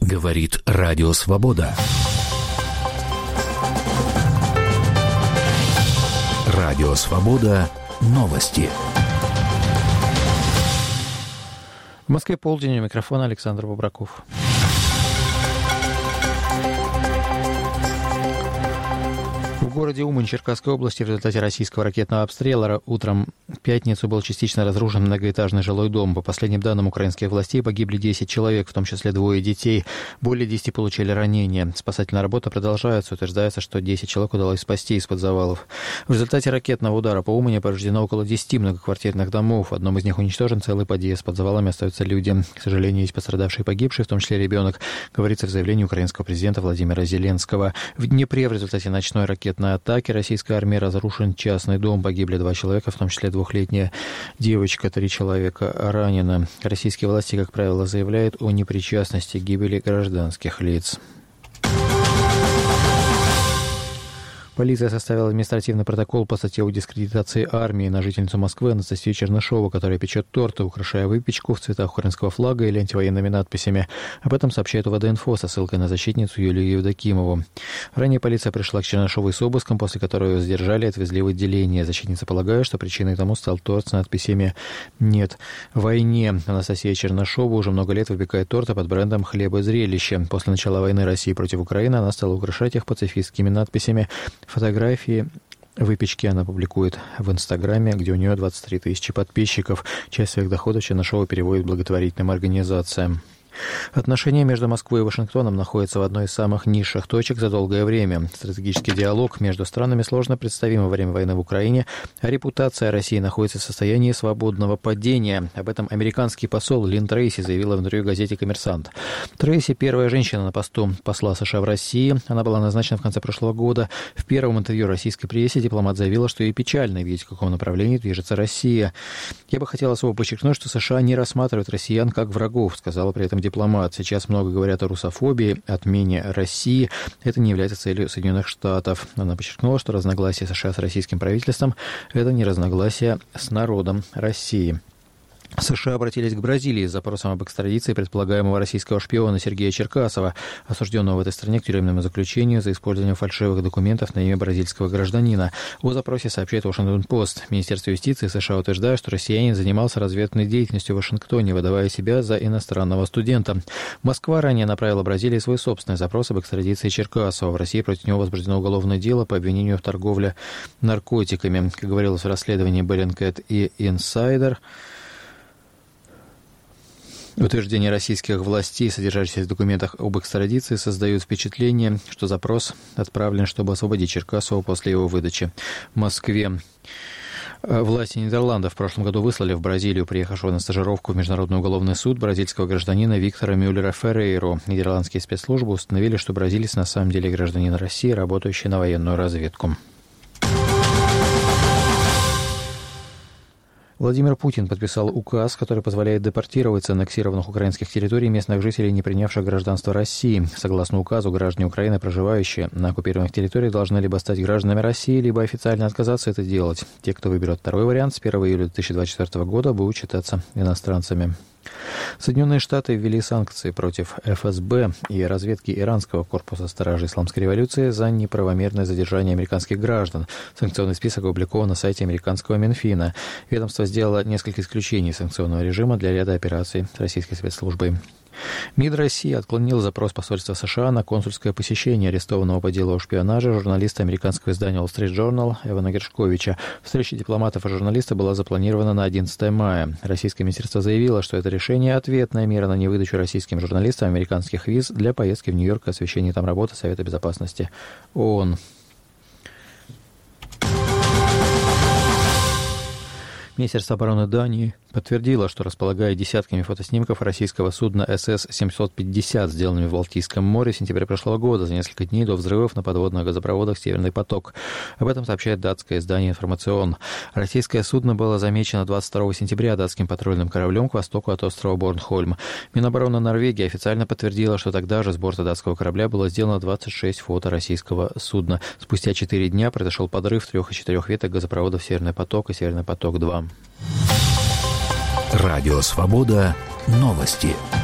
Говорит Радио Свобода. Радио Свобода. Новости. В Москве полдень, у микрофона Александр Бобраков. В городе Умань Черкасской области в результате российского ракетного обстрела утром в пятницу был частично разрушен многоэтажный жилой дом. По последним данным украинских властей погибли 10 человек, в том числе 2 детей. Более 10 получили ранения. Спасательная работа продолжается. Утверждается, что 10 человек удалось спасти из-под завалов. В результате ракетного удара по Умани повреждено около 10 многоквартирных домов. В одном из них уничтожен целый подъезд. Под завалами остаются люди. К сожалению, есть пострадавшие и погибшие, в том числе ребенок, говорится в заявлении украинского президента Владимира Зеленского. В Днепре в результате ночной ракетной атаки российской армии разрушен частный дом. Погибли 2 человека, в том числе 2-летняя девочка, 3 человека ранены. Российские власти, как правило, заявляют о непричастности к гибели гражданских лиц. Полиция составила административный протокол по статье о дискредитации армии на жительницу Москвы Анастасию Чернышову, которая печет торты, украшая выпечку в цветах украинского флага или антивоенными надписями. Об этом сообщает УВД-инфо со ссылкой на защитницу Юлию Евдокимову. Ранее полиция пришла к Чернышовой с обыском, после которого ее задержали и отвезли в отделение. Защитница полагает, что причиной тому стал торт с надписями «Нет войне». Анастасия Чернышова уже много лет выпекает торты под брендом «Хлеб и зрелище». После начала войны России против Украины она стала украшать их пацифистскими надписями. Фотографии выпечки она публикует в Инстаграме, где у нее 23 тысячи подписчиков. Часть своих доходов Чернышова переводит благотворительным организациям. Отношения между Москвой и Вашингтоном находятся в одной из самых низших точек за долгое время. Стратегический диалог между странами сложно представим во время войны в Украине, а репутация России находится в состоянии свободного падения. Об этом американский посол Лин Трейси заявила в интервью газете «Коммерсант». Трейси – первая женщина на посту посла США в России. Она была назначена в конце прошлого года. В первом интервью российской прессе дипломат заявила, что ей печально видеть, в каком направлении движется Россия. «Я бы хотела особо подчеркнуть, что США не рассматривают россиян как врагов», сказала при этом дипломат. Сейчас много говорят о русофобии, отмене России. Это не является целью Соединенных Штатов. Она подчеркнула, что разногласия США с российским правительством – это не разногласия с народом России. США обратились к Бразилии с запросом об экстрадиции предполагаемого российского шпиона Сергея Черкасова, осужденного в этой стране к тюремному заключению за использование фальшивых документов на имя бразильского гражданина. О запросе сообщает Вашингтон-Пост. Министерство юстиции США утверждает, что россиянин занимался разведывательной деятельностью в Вашингтоне, выдавая себя за иностранного студента. Москва ранее направила Бразилии свой собственный запрос об экстрадиции Черкасова. В России против него возбуждено уголовное дело по обвинению в торговле наркотиками. Как говорилось в расследовании Bellingcat и Insider, утверждения российских властей, содержащиеся в документах об экстрадиции, создают впечатление, что запрос отправлен, чтобы освободить Черкасова после его выдачи в Москве. Власти Нидерландов в прошлом году выслали в Бразилию приехавшего на стажировку в Международный уголовный суд бразильского гражданина Виктора Мюллера Феррейру. Нидерландские спецслужбы установили, что бразилец на самом деле гражданин России, работающий на военную разведку. Владимир Путин подписал указ, который позволяет депортировать с аннексированных украинских территорий местных жителей, не принявших гражданство России. Согласно указу, граждане Украины, проживающие на оккупированных территориях, должны либо стать гражданами России, либо официально отказаться это делать. Те, кто выберет второй вариант, с 1 июля 2024 года будут считаться иностранцами. Соединенные Штаты ввели санкции против ФСБ и разведки иранского корпуса стражей исламской революции за неправомерное задержание американских граждан. Санкционный список опубликован на сайте американского Минфина. Ведомство сделало несколько исключений из санкционного режима для ряда операций с российской спецслужбой. МИД России отклонил запрос посольства США на консульское посещение арестованного по делу о шпионаже журналиста американского издания Wall Street Journal Эвана Гершковича. Встреча дипломатов и журналиста была запланирована на 11 мая. Российское министерство заявило, что это решение – ответная мера на невыдачу российским журналистам американских виз для поездки в Нью-Йорк и освещения там работы Совета безопасности ООН. Министерство обороны Дании подтвердило, что располагает десятками фотоснимков российского судна СС-750, сделанными в Балтийском море в сентябре прошлого года, за несколько дней до взрывов на подводных газопроводах «Северный поток». Об этом сообщает датское издание «Информацион». Российское судно было замечено 22 сентября датским патрульным кораблем к востоку от острова Борнхольм. Минобороны Норвегии официально подтвердила, что тогда же с борта датского корабля было сделано 26 фото российского судна. Спустя 4 дня произошел подрыв 3 из 4 веток газопроводов «Северный поток» и «Северный поток-2». Радио «Свобода». Новости.